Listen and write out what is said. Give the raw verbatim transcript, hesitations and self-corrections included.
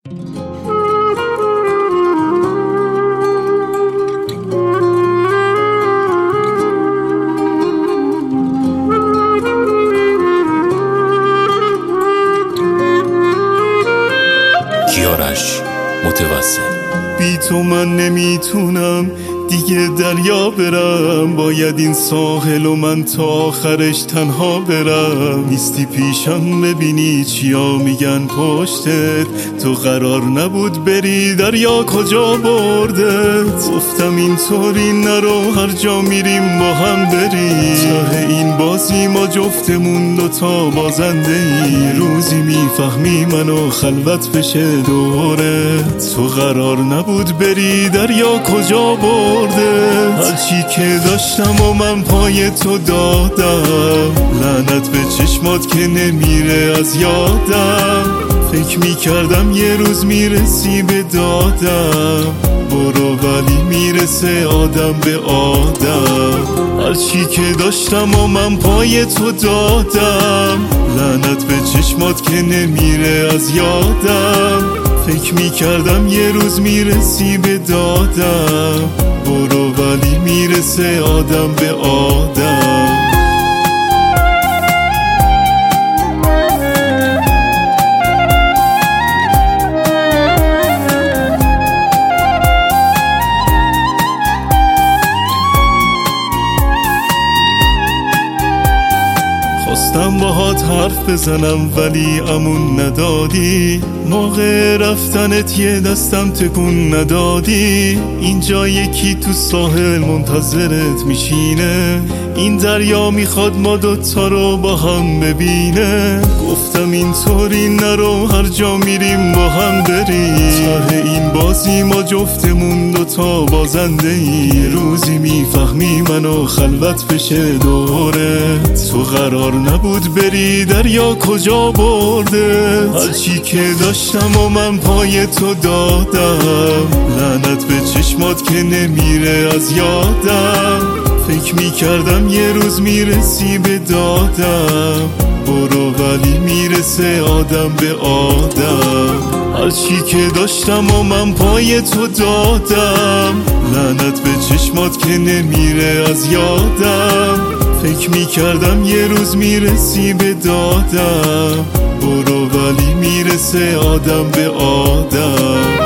کیارش متوسل. بی تو من نمیتونم دیگه دریا برم، باید این ساحل و من تا آخرش تنها برم. نیستی پیشم ببینی چیا میگن پشتت، تو قرار نبود بری دریا کجا بردت. گفتم اینطوری نرو هر جا میریم با هم بریم، ته این بازی ما جفتمون دوتا بازنده ای. روزی میفهمی منو خلوت بشه دورت، تو قرار نبود بری دریا کجا بردت. هرچی که داشتم و من پای تو دادم، لعنت به چشمات که نمیره از یادم. فکر میکردم یه روز میرسی به دادم، برو ولی میرسه آدم به آدم. هرچی که داشتم و من پای تو دادم، لعنت به چشمات که نمیره از یادم. فکر میکردم یه روز میرسی به دادم، برو ولی میرسه آدم به آدم. خواستم باهات حرف بزنم ولی امون ندادی، موقع رفتنت یه دستم تکون ندادی. اینجا یکی تو ساحل منتظرت میشینه، این دریا میخواد ما دوتا رو با هم ببینه. گفتم اینطوری نرو هر جا میریم با هم بریم، ته این بازی ما جفتمون دوتا بازنده ای. روزی میفهمی منو خلوت بشه دورت، تو قرار نبود بری دریا کجا برده. هرچی که داشتم و من پای تو دادم، لعنت به چشمات که نمیره از یادم. فکر میکردم یه روز میرسی به دادم، برو ولی میرسه آدم به آدم. هرچی که داشتم و من پای تو دادم، لعنت به چشمات که نمیره از یادم. فکر میکردم یه روز میرسی به دادم، برو ولی میرسه آدم به آدم.